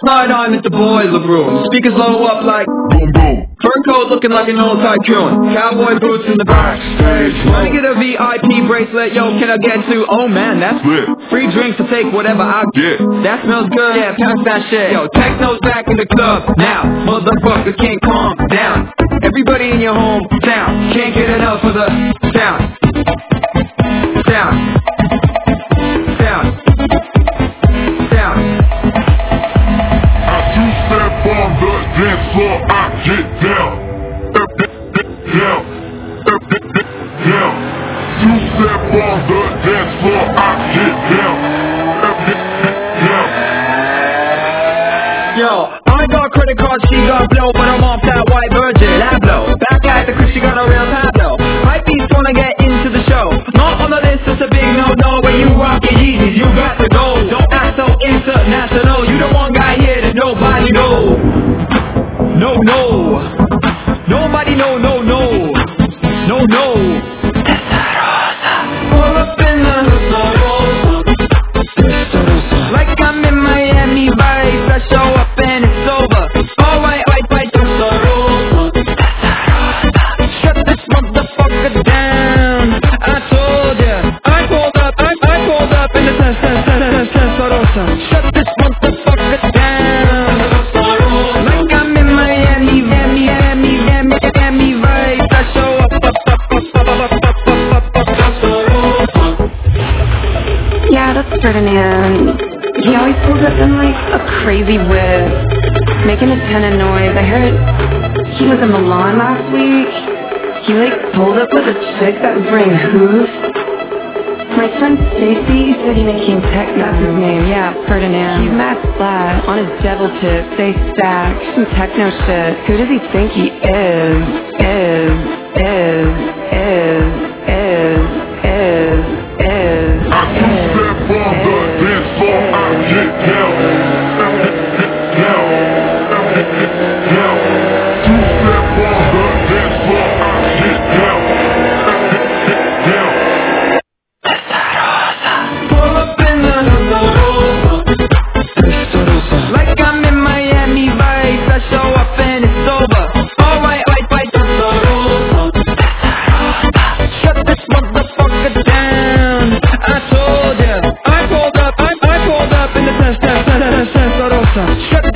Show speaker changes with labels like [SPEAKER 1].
[SPEAKER 1] night I'm at the boiler room. Speakers low up like boom boom. Fur coat looking like an old tycoon. Cowboy boots in the backstage. Trying to get a VIP bracelet, yo, can I get to? Oh man, that's lit. Free drinks to take whatever I get. That smells good, yeah, pass that shit. Yo, techno's back in the club now. Motherfucker can't calm down. Everybody in your hometown can't get enough of the sound. Sound. Sound. Sound.
[SPEAKER 2] I two-step on the dance floor, I get down. Down. Down. Two-step on the dance floor, I get down. Down.
[SPEAKER 1] Yo, I got credit cards, she got blow, but I'm off that white Virgin Abloh. Back at the crib, she got a real Pablo. Hype beats wanna get into the show. Not on the list, it's a big no-no. When you rock your Yeezys, you got to go. Don't act so international. You the one guy here that nobody know. No, no. Nobody know, no, no. No, no. Pull up in the like I'm in Miami Vice. I show up and it's over. All right, shut this motherfucker down. I told ya, I pulled up in the Testarossa. Shut this motherfucker down. Like I'm in Miami Vice. I show up.
[SPEAKER 3] Yeah, that's Ferdinand. He always pulls up in like a crazy whip, making a ton of noise. I heard he was in Milan last week. He like pulled up with a chick that was wearing hooves. My friend Stacy said he making tech, that's his name. Yeah, Ferdinand. He's mad flat on his devil tip. They stack some techno shit. Who does he think he is?
[SPEAKER 2] I two-step on the dance floor, I get down. Down. Down. Two-step on the dance floor, I get down. Down.
[SPEAKER 1] Pull up in the like I'm in Miami Vice. I show up and it's over. All right, shut this motherfucker down. I told ya, I pulled up in the Testarossa. Shut